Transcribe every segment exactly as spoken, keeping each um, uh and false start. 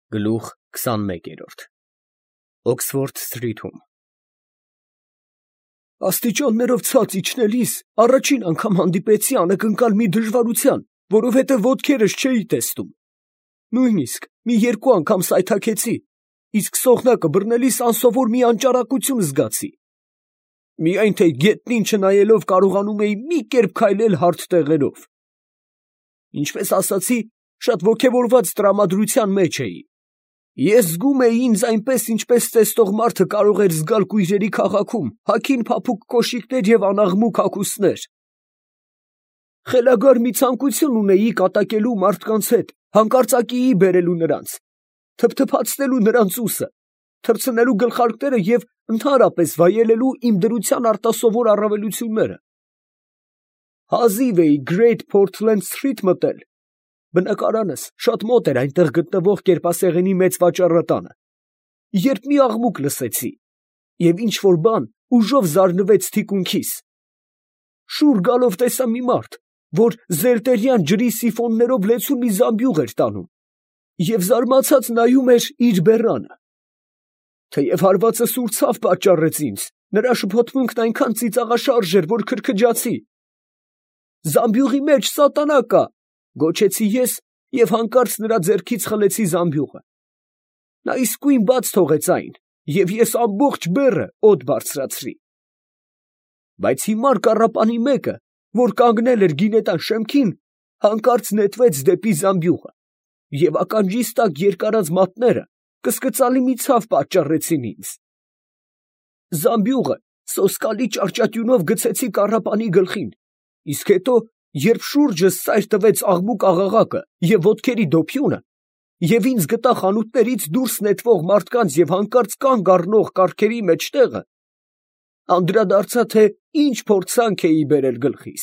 Գլուխ քսանմեկերորդ Օքսֆորդ Սթրիթում Աստիճաններով ցած իջնելիս առաջին անգամ հանդիպեցի անակնկալ մի դժվարության, որովհետև ոտքերս չէի տեսնում։ Նույնիսկ մի երկու անգամ սայթաքեցի, իսկ սողնակը բռնելիս անսովոր մի անճարակություն զգացի։ Միայն թե գետնին չնայելով կարողանում էի մի կերպ քայլել հարթ տեղերով։ Ինչպես ասացի, շատ ոգևորված տրամադրության մեջ էի։ Ես զգում էի ինձ այնպես, ինչպես տեսնող մարդը կարող էր զգալ կույրերի քաղաքում հագին փափուկ կոշիկներ և անաղմուկ հագուստներ։ Խելագար մի ցանկություն ունեի կատակելու մարդկանց հետ, հանկարծակիի բերելու նրանց, թփթփացնելու նրանց ուսը, թռցնելու գլխարկները և ընդհանրապես վայելելու իմ դրության արտասովոր առավելությունները։ Հազիվ էի Great Portland Street մտել։ Բնակարանս շատ մոտ էր այնտեղ գտնվող կերպասեղանի մեծ վաճառատանը, երբ մի աղմուկ լսեցի, և ինչ-որ բան ուժով զարնվեց թիկունքիս։ Շուռ գալով տեսա մի մարդ, որ զելտերյան ջրի սիֆոններով լեցուն մի զամբյուղ էր տանում և զարմացած նայում էր իր բեռանը։ Թեև հարվածը սուր ցավ պատճառեց ինձ, նրա շփոթմունքն այնքան ծիծաղաշարժ էր, որ քրքջացի։ «Զամբյուղի մեջ սատանա կա», գոչեցի ես և հանկարծ նրա ձեռքից խլեցի զամբյուղը։ Նա իսկույն բաց թողեց այն, և ես ամբողջ բեռը օդ բարձրացրի։ Բայց հիմար կառապանի մեկը, որ կանգնել էր գինետան շեմքին, հանկարծ նետվեց դեպի զամբյուղը, և ականջիս տակ երկարած մատները կսկծալի մի ցավ պատճառեցին ինձ։ Զամբյուղը սոսկալի ճարճատյունով գցեցի կառապանի գլխին, իսկ հետո, երբ շուրջս ծայր տվեց աղմուկ աղաղակը և ոտքերի դոփյունը, և ինձ գտա խանութներից դուրս նետվող մարդկանց և հանկարծ կանգ առնող կառքերի մեջտեղը, անդրադարձա, թե ինչ փորձանք էի բերել գլխիս։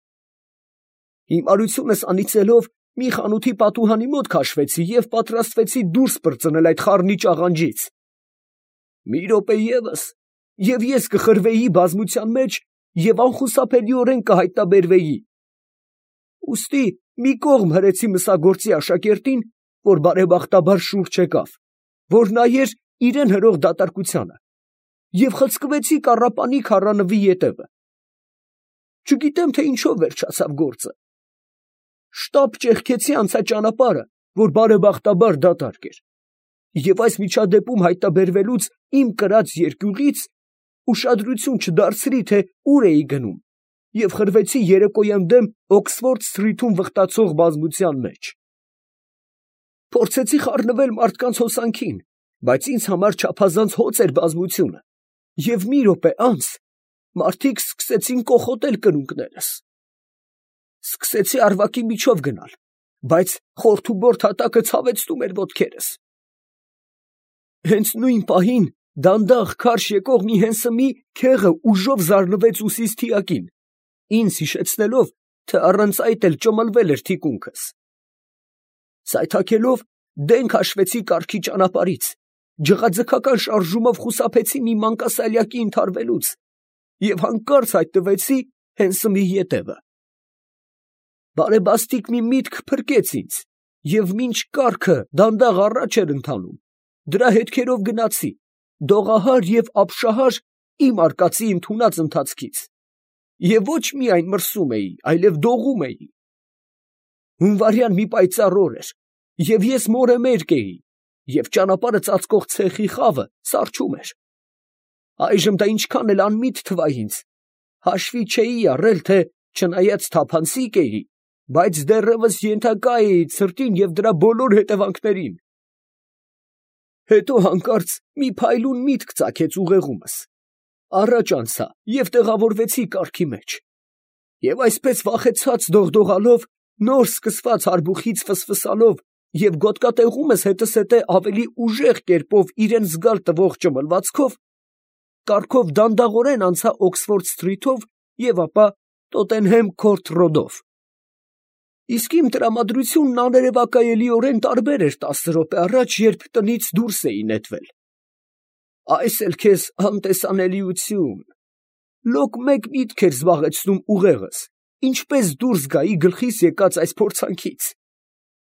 Հիմարությունս անիծելով, մի խանութի պատուհանի մոտ քաշվեցի և պատրաստվեցի դուրս պրծնել այդ խառնիչ աղանջից։ Մի րոպե ևս, և ես կխրվեի բազմության մեջ և անխուսափելիորեն կհայտնաբերվեի։ Ուստի մի կողմ հրեցի մսագործի աշակերտին, որ բարեբախտաբար շուռ չեկավ, որ նայեր իրեն հրող դատարկությանը, և խցկվեցի կառապանի քառանվի ետևը։ Չգիտեմ, թե ինչով վերջացավ գործը։ Շտապ ճեղքեցի անցա ճանապարհը, որ բարեբախտաբար դատարկ էր, և այս միջադեպում հայտնաբերվելուց իմ կրած երկյուղից ուշադրություն չդարձրի, թե ուր էի գնում, և խրվեցի երեկոյան դեմ Օքսֆորդ Սթրիթում վխտացող բազմության մեջ։ Փորձեցի խառնվել մարդկանց հոսանքին, բայց ինձ համար չափազանց հոծ էր բազմությունը, և մի րոպե անց մարդիկ սկսեցին կոխոտել կրունկներս։ Սկսեցի առվակի միջով գնալ, բայց խորթուբորթ հատակը ցավեցնում էր ոտքերս։ Հենց նույն պահին դանդաղ քարշ եկող մի հենսմի քեղը ուժով զարնվեց ուսիս թիակին, ինձ հիշեցնելով, թե առանց այդ էլ ճմլվել էր թիկունքս։ Սայթաքելով դեն քաշվեցի կառքի ճանապարհից, ջղաձգական շարժումով խուսափեցի մի մանկասալյակի ընդհարվելուց և հանկարծ հայտնվեցի հենսմի ետևը։ Բարեբաստիկ մի միտք փրկեց ինձ, և մինչ կառքը դանդաղ առաջ էր ընթանում, դրա հետքերով գնացի, դողահար և ապշահար իմ արկածի ընդունած ընթացքից, և ոչ միայն մրսում էի, այլև դողում էի։ Հունվարյան մի պայծառ օր էր, և ես մորեմերկ էի, և ճանապարհը ծածկող ցեխի խավը սառչում էր։ Այժմ դա ինչքան էլ անմիտ թվա ինձ, հաշվի չէի առել, թե չնայած թափանցիկ էի, բայց դեռևս ենթակա էի ցրտին և դրա բոլոր հետևանքներին։ Հետո հանկարծ մի փայլուն միտք ծագեց ուղեղումս, առաջ անցա և տեղավորվեցի կառքի մեջ, և այսպես վախեցած դողդողալով, նոր սկսված հարբուխից ֆսֆսալով և գոտկատեղումս հետզհետե ավելի ուժեղ կերպով իրան զգալ տվող ճմլվածքով, կառքով դանդաղորեն անցա Օքսֆորդ Սթրիթով և ապա Տոտենհեմ Քորթ Ռոդով։ Իսկ իմ տրամադրությունն աներևակայելիորեն տարբեր էր տասը րոպե առաջ, երբ տնից դուրս էի նետվել։ Այս էլ քեզ անտեսանելիություն… Լոկ մեկ միտք էր զբաղեցնում ուղեղս, ինչպես դուրս գայի գլխիս եկած այս փորձանքից։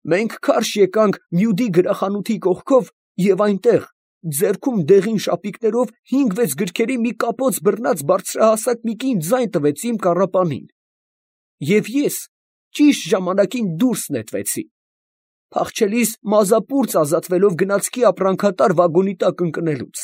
Մենք քարշ եկանք Մյուդի գրախանութի կողքով և այնտեղ, ձեռքում դեղին շապիկներով հինգ֊վեց գրքերի մի կապոց բռնած բարձրահասակ մի կին ձայն տվեց իմ կառապանին, և ես ճիշտ ժամանակին դուրս նետվեցի, փախչելիս մազապուրծ ազատվելով գնացքի ապրանքատար վագոնի տակ ընկնելուց։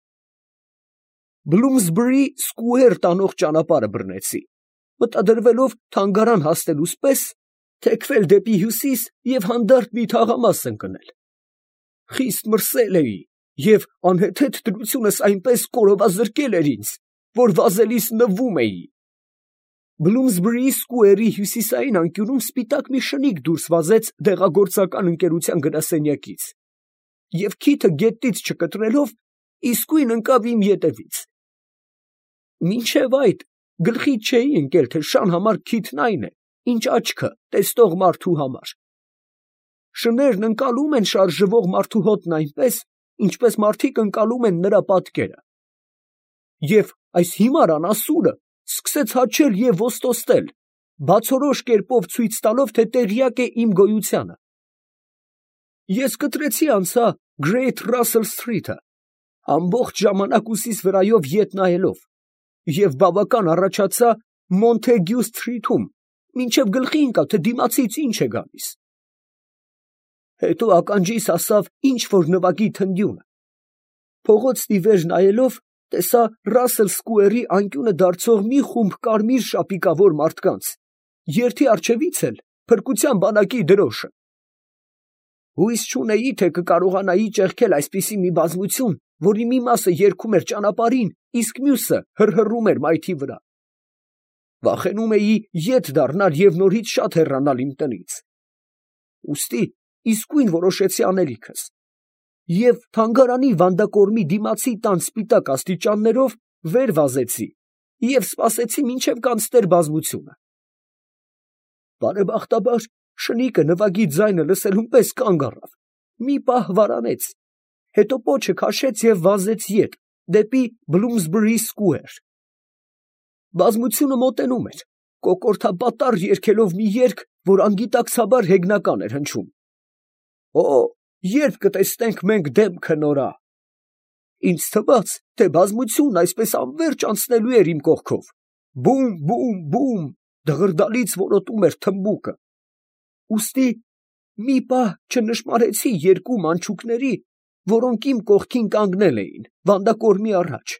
Բլումսբերի Սկուեր տանող ճանապարհը բռնեցի, մտադրվելով թանգարան հասնելուց պես թեքվել դեպի հյուսիս և հանդարտ մի թաղամաս ընկնել։ Խիստ մրսել էի և անհեթեթ դրությունս այնպես կորովազրկել էր ինձ, որ վազելիս նվվում էի։ Բլումսբերի Սկուերի հյուսիսային անկյունում սպիտակ մի շնիկ դուրս վազեց դեղագործական ընկերության գրասենյակից և քիթը գետնից չկտրելով իսկույն ընկավ իմ ետևից։ Մինչև այդ գլխիդ չէի ընկել, թե շան համար քիթն այն է, ինչ աչքը տեսնող մարդու համար։ Շներն ընկալում են շարժվող մարդու հոտն այնպես, ինչպես մարդիկ ընկալում են նրա պատկերը։ Եվ այս հիմար անասունը սկսեց հաչել և ոստոտել, բացորոշ կերպով ցույց տալով, թե տեղյակ է իմ գոյությանը։ Ես կտրեցի անցա Great Russell Street-ը, ամբողջ ժամանակ ուսիս վրայով ետ նայելով, և բավական առաջացա Montague Street-ում, մինչև գլխի ընկավ, թե դիմացից ինչ է գալիս։ Հետո ականջիս հասավ ինչ-որ նվագի թնդյունը։ Փողոցն ի վեր նայելով, տեսա Russell Square-ի անկյունը դարձող մի խումբ կարմիր շապիկավոր մարդկանց, երթի առջևից էլ փրկության բանակի դրոշը։ Հույս չունեի, թե կկարողանայի ճեղքել այսպիսի մի բազմություն, որի մի մասը երգում էր ճանապարհին, իսկ մյուսը հռհռում էր մայթի վրա։ Վախենում էի ետ դառնալ և նորից շատ հեռանալ իմ տնից։ Ուստի իսկույն որոշեցի անելիքս և թանգարանի վանդակորմի դիմացի տան սպիտակ աստիճաններով վեր վազեցի և սպասեցի, մինչև կանցներ բազմությունը։ Բարեբախտաբար շնիկը նվագի ձայնը լսելուն պես կանգ առավ, մի պահ վարանեց, հետո պոչը քաշեց և վազեց ետ, դեպի Bloomsbury Square։ Բազմությունը մոտենում էր, կոկորդապատառ երգելով մի երգ, որ անգիտակցաբար հեգնական էր հնչում. «Օ, երբ կտեսնենք մենք դեմքը նորա»։ Ինձ թվաց, թե բազմությունն այսպես անվերջ անցնելու էր իմ կողքով. բում, բում, բում, դղրդալից որոտում էր թմբուկը։ Ուստի մի պահ չնշմարեցի երկու մանչուկների, որոնք իմ կողքին կանգնել էին, վանդակորմի առաջ։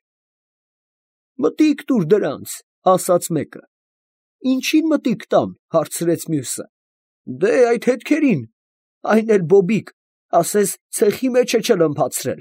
«Մտիկ տուր դրանց», ասաց մեկը։ «Ինչի՞ն մտիկ տամ», հարցրեց մյուսը։ «Դե այդ հետքերին, այն էլ բոբիկ, ասես ցեխի մեջ է չլմփացրել»։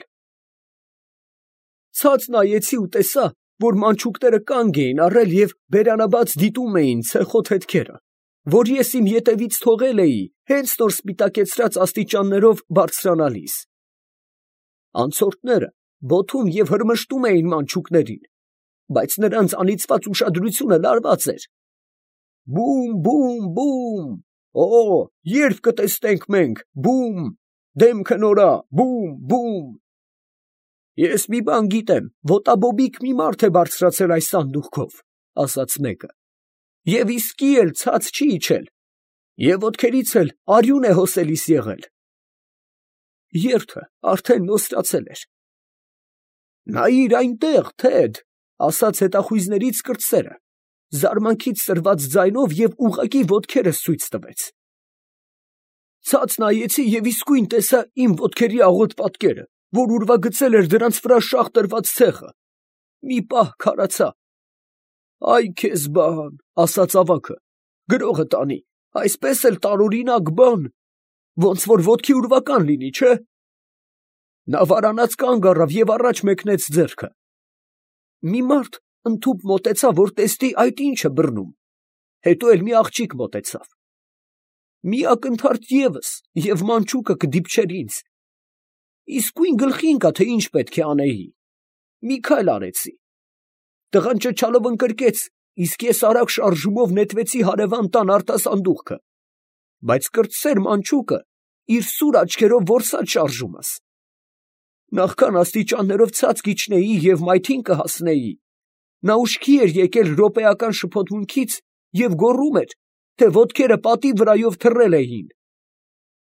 Ցած նայեցի ու տեսա, որ մանչուկները կանգ էին առել և բերանաբաց դիտում էին ցեխոտ հետքերը, որ ես իմ ետևից թողել էի հենց նոր սպիտակեցրած աստիճաններով բարձրանալիս։ Անցորդները բոթում և հրմշտում էին մանչուկներին, բայց նրանց անիծված ուշադրությունը լարված էր։ Բում, բում, բում, օ, երբ կտեսնենք մենք, բում, դեմքը նորա, բում, բում։ Ես մի բան գիտեմ, ոտաբոբիկ մի մարդ է բարձրացել այս սանդուղքով, ասաց մեկը, և իսկի էլ ցած չի իջել, և ոտքերից էլ արյուն է հոսելիս եղել։ Երթը արդեն նոսրացել էր։ Նայիր այնտեղ, Թեդ, ասաց հետախույզներից կրտսերը, զարմանքից սրված ձայնով և ուղղակի ոտքերս ցույց տվեց։ Ցած նայեցի և իսկույն տեսա իմ ոտքերի աղոտ պատկերը, որ ուրվագծել էր դրանց վրա շաղ տրված ցեխը։ Մի պահ քարացա։ Այ քեզ բան, ասաց ավագը, գրողը տանի, այսպես էլ տարօրինակ բան, ոնց որ ոտքի ուրվական լինի, չէ։ Նա վարանած կանգ առավ և առաջ մեկնեց ձեռքը։ Մի մարդ ընդհուպ մոտեցավ, որ տեսնի այդ ինչ է բռնում, հետո էլ մի աղջիկ մոտեցավ։ Մի ակնթարթ ևս, և մանչուկը կդիպչեր ինձ։ Իսկույն գլխի ընկա, թե ինչ պետք է անեի։ Մի քայլ արեցի։ Տղան ճչալով ընկրկեց, իսկ ես արագ շարժումով նետվեցի հարևան տան արտասանդուղքը, բայց կրտսեր մանչուկը իր սուր աչքերով որսաց շարժումս։ Նախքան աստիճաններով ցած կիջնեի և մայթին կհասնեի, նա ուշքի էր եկել րոպեական շփոթմունքից և գոռում էր, թե ոտքերը պատի վրայով թռել էին։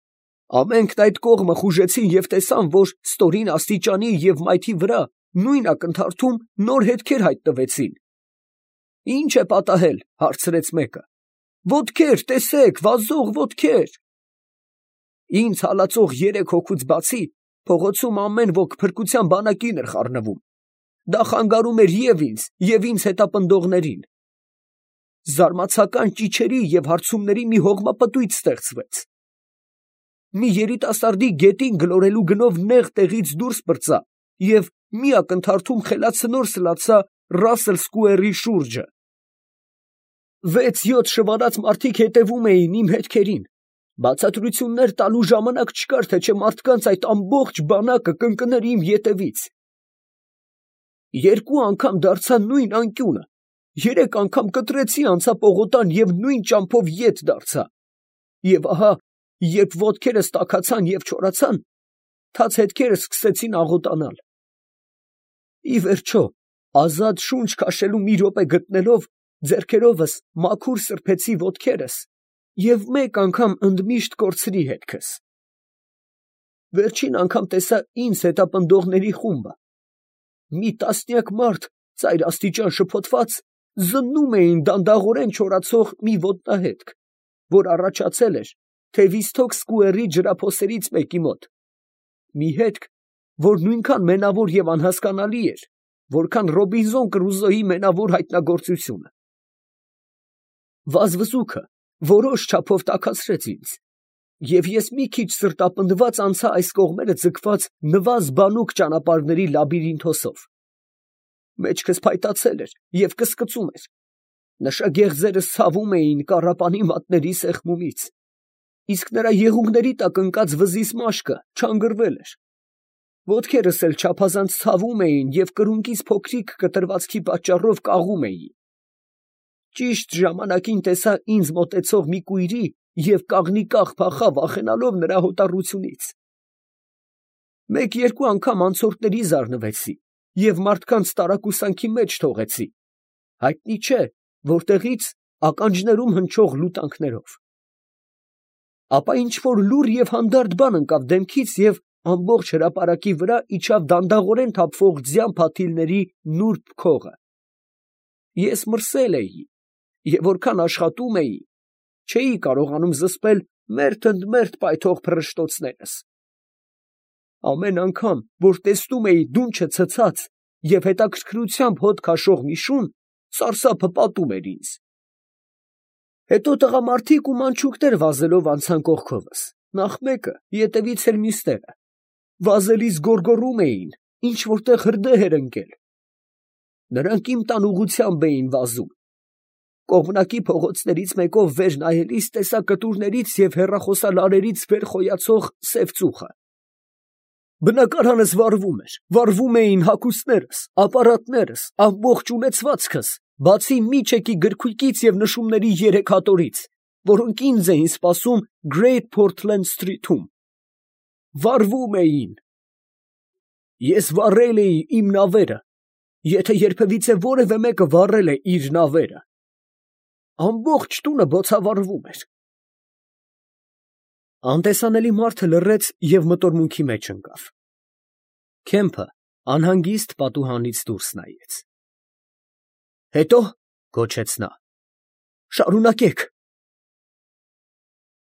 Ամենքն այդ կողմը խուժեցին և տեսան, որ ստորին աստիճանի և մայթի վրա նույն ակնթարթում նոր հետքեր հայտնվեցին։ «Ի՞նչ է պատահել», հարցրեց մեկը։ «Ոտքեր, տեսեք, վազող ոտքեր»։ Ինձ հալածող երեք հոգուց բացի փողոցում ամեն ոք փրկության բանակին էր խառնվում. դա խանգարում էր և ինձ, և ինձ հետապնդողներին։ Զարմացական ճիչերի և հարցումների մի հողմապտույտ ստեղծվեց։ Մի երիտասարդի գետին գլորելու գնով նեղ տեղից դուրս պրծա և մի ակնթարթում խելացնոր սլացա Ռասել Սքուերի շուրջը։ Վեց֊յոթ շվարած մարդիկ հետևում էին իմ հետքերին։ Բացատրություններ տալու ժամանակ չկար, թե չէ մարդկանց այդ ամբողջ բանակը կընկներ իմ ետևից։ Երկու անգամ դարձա նույն անկյունը, երեք անգամ կտրեցի անցա պողոտան և նույն ճամփով ետ դարձա։ Եվ ահա, երբ ոտքերս տաքացան և չորացան, թաց հետքերս սկսեցին աղոտանալ։ Ի վերջո, ազատ շունչ քաշելու մի րոպե գտնելով, ձեռքերովս մաքուր սրբեցի ոտքերս և մեկ անգամ ընդմիշտ կորցրի հետքս։ Վերջին անգամ տեսա ինձ հետապնդողների խումբը։ Մի տասնյակ մարդ, ծայրաստիճան շփոթված, զննում էին դանդաղորեն չորացող մի ոտնահետք, որ առաջացել էր Թևիստոք Սքուերի ջրափոսերից մեկի մոտ, մի հետք, որ նույնքան մենավոր և անհասկանալի էր, որքան Ռոբինզոն Կրուզոյի մենավոր հայտնագործությունը։ Վազվզուքը որոշ չափով տաքացրեց ինձ, և ես մի քիչ սրտապնդված անցա այս կողմերը ձգված նվազ-բանուկ ճանապարհների լաբիրինթոսով։ Մեջքս փայտացել էր և կսկծում էր։ Նշագեղձերս ցավում էին կառապանի մատների սեղմումից, իսկ նրա եղունգների տակ ընկած վզիս մաշկը չանգրվել էր։ Ոտքերս էլ չափազանց ցավում էին և կրունկից փոքրիկ կտրվածքի պատճառով կաղում էին։ Ճիշտ ժամանակին տեսա ինձ մոտեցող մի կույրի և կաղնիկաղ փախա, վախենալով նրա հոտառությունից։ Մեկ֊երկու անգամ անցորդների զարնվեցի և մարդկանց տարակուսանքի մեջ թողեցի, հայտնի չէ որտեղից, ականջներում հնչող լուտանքներով։ Ապա ինչ֊որ լուռ և հանդարտ բան ընկավ դեմքից և ամբողջ հրապարակի վրա իջավ դանդաղորեն թափվող ձյան փաթիլների նուրբ քողը։ Ես մրսել էի, և որքան աշխատում էի, չէի կարողանում զսպել մերթ ընդ մերթ պայթող փռշտոցներս։ Ամեն անգամ, որ տեսնում էի դունչը ցցած և հետաքրքրությամբ հոտ քաշող մի շուն, սարսափը պատում էր ինձ։ Հետո տղամարդիկ ու մանչուկներ վազելով անցան կողքովս, նախ մեկը, ետևից էլ մյուսները։ Վազելիս գոռգոռում էին, ինչ֊որ տեղ հրդեհ էր ընկել։ Նրանք իմ տան ուղղությամբ էին վազում։ Կողմնակի փողոցներից մեկով վեր նայելիս տեսա կտուրներից և հեռախոսալարերից վեր խոյացող սև ծուխը։ Բնակարանս վառվում էր, վառվում էին հագուստներս, ապարատներս, ամբողջ ունեցվածքս, բացի մի չեկի գրքույկից և նշումների երեք հատորից, որոնք ինձ էին սպասում Great Portland Street-ում։ Վառվում էին։ Ես վառել էի իմ նավերը, եթե երբևիցե որևէ մեկը վառել է իր նավերը։ Ամբողջ տունը բոցավառվում էր։ Անտեսանելի մարդը լռեց և մտորմունքի մեջ ընկավ։ Քեմփը անհանգիստ պատուհանից դուրս նայեց։ ֊ Հետո, ֊ գոչեց նա, ֊ շարունակեք։